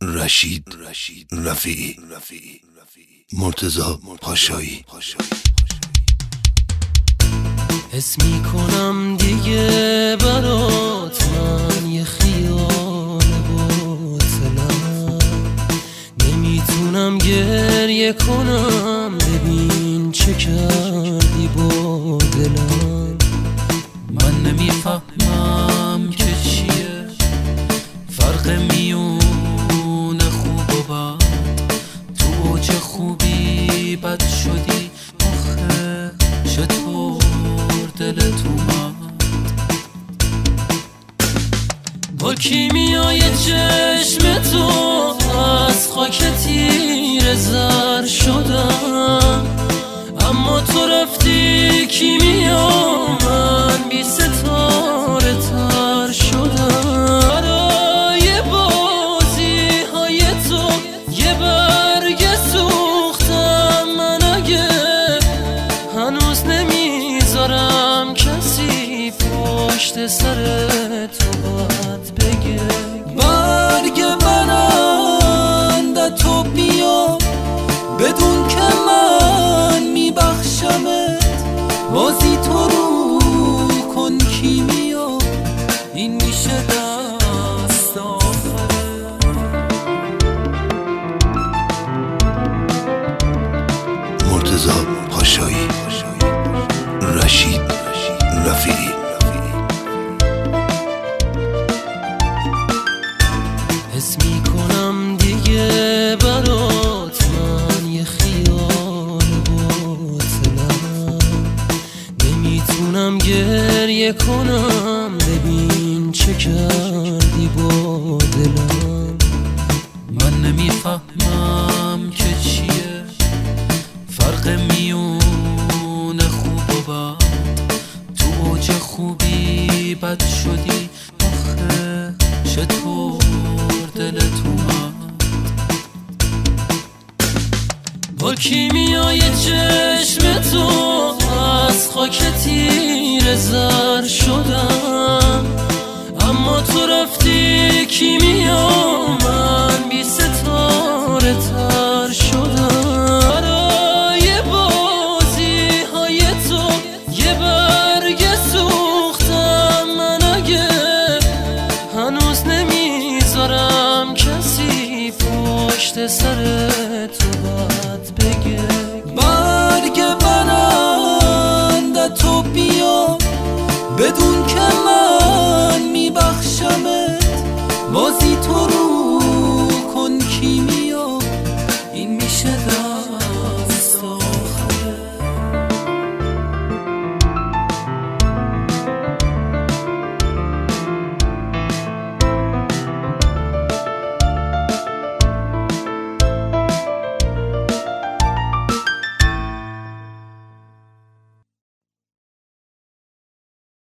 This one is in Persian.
رشید رفیعی، مرتضی پاشایی. حس میکنم دیگه برات من یه خیال باطلم، نمیتونم گریه کنم ببین چه کردی با دلم. من نمیفهمم که چیه فرق میون خوب و بد، تو اوج خوبی بد شدی، آخه چطور دلت اومد؟ با کیمیای چشم تو از خاک تیره زر شدم، اما تو رفتی کیمیا من بی ستاره تر شدم. برای بازی های تو یه برگ سوختم من، اگه هنوز نمیذارم کسی پشت سر تو باید بگه. برگ برنده تو بیا بدون که من میبخشمت، بازی تو رو کن کیمیا، این میشه دست آخره. مرتضی پاشایی، رشید رفیعی. حس میکنم دیگه برات من یه خیال باطلم، نمیتونم گریه کنم ببین چه کردی با دلم. من نمیفهمم که چیه فرق میون خوب و بد، تو اوج خوبی بد شدی، آخه چطور دلت اومد؟ با کیمیای چشم تو از خاک تیره زر شدم، اما تو رفتی کیمیا من بی ستاره تر شدم. برای بازی های تو یه برگ سوختم من، اگه هنوز نمیذارم کسی پشت سر تو